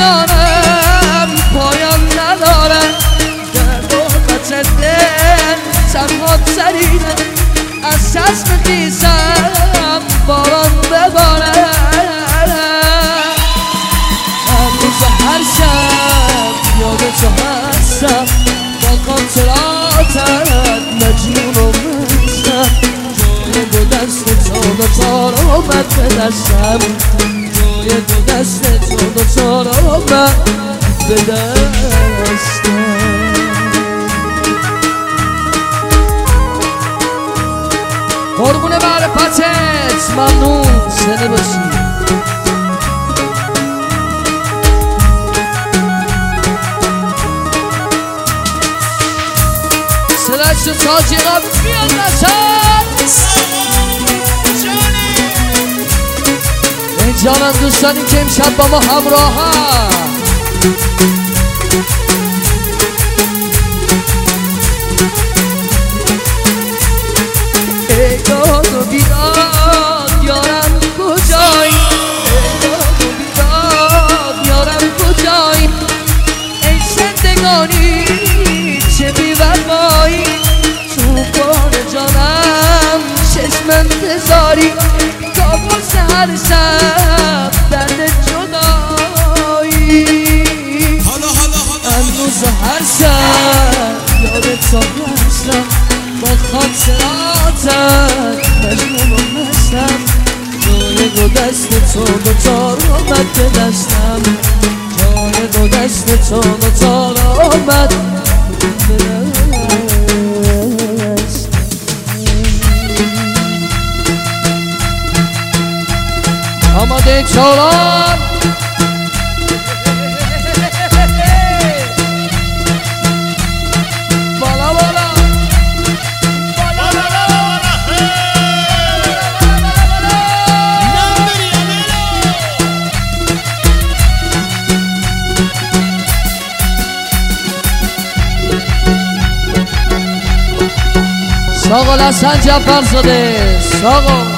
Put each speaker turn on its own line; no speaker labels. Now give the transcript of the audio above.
جانم پایان نداره، درد و قطع دل تنها ترینه، از چشم خیسم باران بباره. هر روز هر شب یاد تو هستم، با خاطراتت مجنون و مستم، جای دو دست تو دوتا رو اومد به دستم، جای دو دست تو دوتا رو اومد به دستم. قربون معرفتت ممنون، زنده باشی. صدایش رو تاجی قبل بیاد نشد. ای جانم دوستانی که امشب با ما همراه هم، ای داد و بیداد یارم کجایی، ای داد و بیداد یارم کجایی، ای زندگانی چه بی‌وفایی، تو کار جانم چشم انتظاری، کابوس هر شب درد جدایی، هنوز هر شب یاد تو هستم، با خاطراتت مجنون و مستم، جای دو دست تو دوتا رو اومد به دستم، جای دو دست تو دوتا رو اومد به دستم. آماده چولان بالا بالا ساقل حسن جعفرزاده ساقل